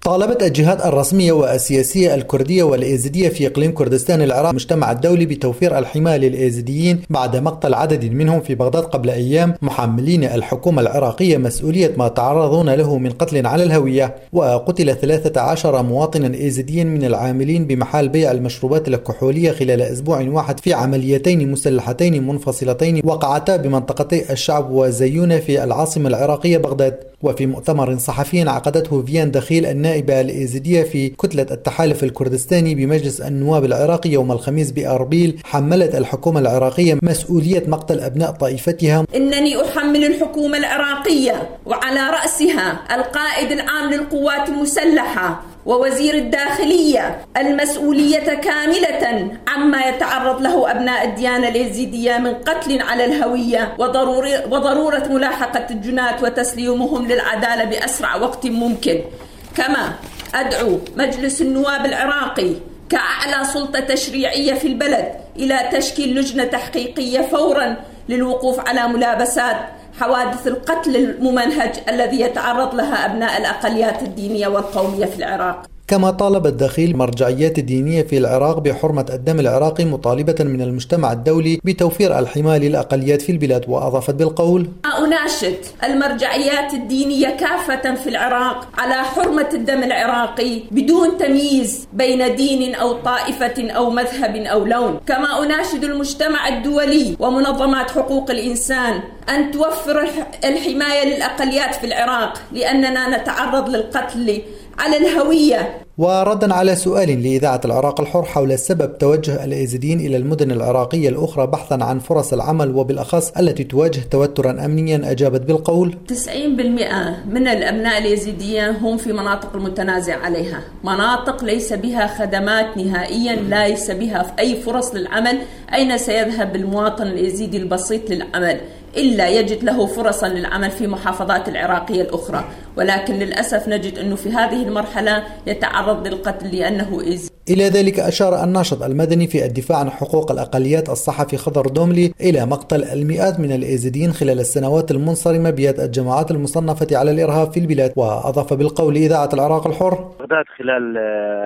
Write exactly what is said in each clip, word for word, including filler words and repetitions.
طالبت الجهات الرسمية والسياسية الكردية والإيزيدية في إقليم كردستان العراق المجتمع الدولي بتوفير الحماية للإيزيديين بعد مقتل عدد منهم في بغداد قبل أيام، محملين الحكومة العراقية مسؤولية ما تعرضون له من قتل على الهوية. وقتل ثلاثة عشر مواطنا إيزيديا من العاملين بمحال بيع المشروبات الكحولية خلال أسبوع واحد في عمليتين مسلحتين منفصلتين وقعتا بمنطقتي الشعب وزيونة في العاصمة العراقية بغداد. وفي مؤتمر صحفي عقدته فيان دخيل النائبة الإيزيدية في كتلة التحالف الكردستاني بمجلس النواب العراقي يوم الخميس بأربيل، حملت الحكومة العراقية مسؤولية مقتل أبناء طائفتها. إنني أحمل الحكومة العراقية وعلى رأسها القائد العام للقوات المسلحة ووزير الداخلية المسؤولية كاملة عما يتعرض له أبناء الديانة اليزيدية من قتل على الهوية، وضرورة, وضرورة ملاحقة الجنات وتسليمهم للعدالة بأسرع وقت ممكن. كما أدعو مجلس النواب العراقي كأعلى سلطة تشريعية في البلد إلى تشكيل لجنة تحقيقية فورا للوقوف على ملابسات حوادث القتل الممنهج الذي يتعرض لها أبناء الأقليات الدينية والقومية في العراق. كما طالب الدخيل مرجعيات الدينية في العراق بحرمة الدم العراقي، مطالبة من المجتمع الدولي بتوفير الحماية للأقليات في البلاد. وأضافت بالقول: أناشد المرجعيات الدينية كافة في العراق على حرمة الدم العراقي بدون تمييز بين دين أو طائفة أو مذهب أو لون. كما أناشد المجتمع الدولي ومنظمات حقوق الإنسان أن توفر الحماية للأقليات في العراق، لأننا نتعرض للقتل على الهوية. وردا على سؤال لإذاعة العراق الحر حول سبب توجه الإيزيديين إلى المدن العراقية الأخرى بحثا عن فرص العمل وبالأخص التي تواجه توترا أمنيا، أجابت بالقول: تسعين بالمئة من الأبناء اليزيديين هم في مناطق المتنازع عليها، مناطق ليس بها خدمات نهائيا، ليس بها أي فرص للعمل. أين سيذهب المواطن اليزيدي البسيط للعمل إلا يجد له فرصا للعمل في محافظات العراقية الأخرى؟ ولكن للأسف نجد أنه في هذه المرحلة يتعرض للقتل لأنه إيزي. إلى ذلك أشار الناشط المدني في الدفاع عن حقوق الأقليات الصحفي خضر دوملي إلى مقتل المئات من الإيزيديين خلال السنوات المنصرمة بيد الجماعات المصنفة على الإرهاب في البلاد. وأضاف بالقول لإذاعة العراق الحر: بغداد خلال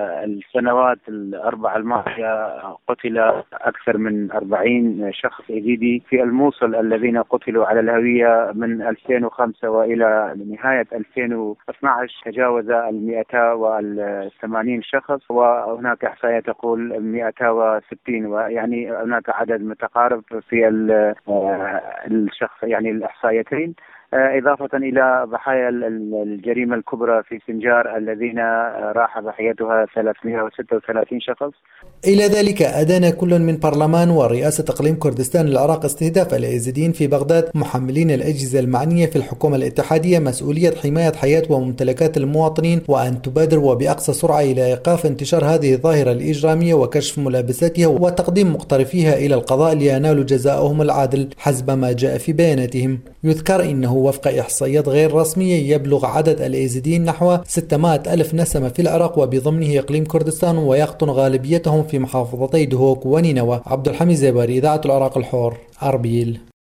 السنوات الأربع الماضية قتل أكثر من أربعين شخص إيزيدي. في الموصل الذين قتلوا على الهوية من ألفين وخمسة وإلى نهاية ألفين واثني عشر تجاوز المئة وثمانين شخص، وهناك هناك إحصائية تقول مئة وستين، ويعني هناك عدد متقارب في الشخص يعني الإحصائيتين، إضافة إلى ضحايا الجريمة الكبرى في سنجار الذين راح ضحيتها ثلاثمئة وستة وثلاثين شخص. إلى ذلك أدان كل من برلمان ورئاسة إقليم كردستان العراق استهداف الإيزيديين في بغداد، محملين الأجهزة المعنية في الحكومة الاتحادية مسؤولية حماية حياة وممتلكات المواطنين، وأن تبادر وبأقصى سرعة إلى إيقاف انتشار هذه الظاهرة الإجرامية وكشف ملابساتها وتقديم مقترفيها إلى القضاء لينالوا جزاءهم العادل حسب ما جاء في بياناتهم. يذكر إنه وفق إحصائيات غير رسمية يبلغ عدد الإيزيديين نحو ستمائة ألف نسمة في العراق وبضمنه إقليم كردستان، ويقطن غالبيتهم في محافظتي دهوك ونينوى. عبد الحميد زباري، إذاعة العراق الحر، أربيل.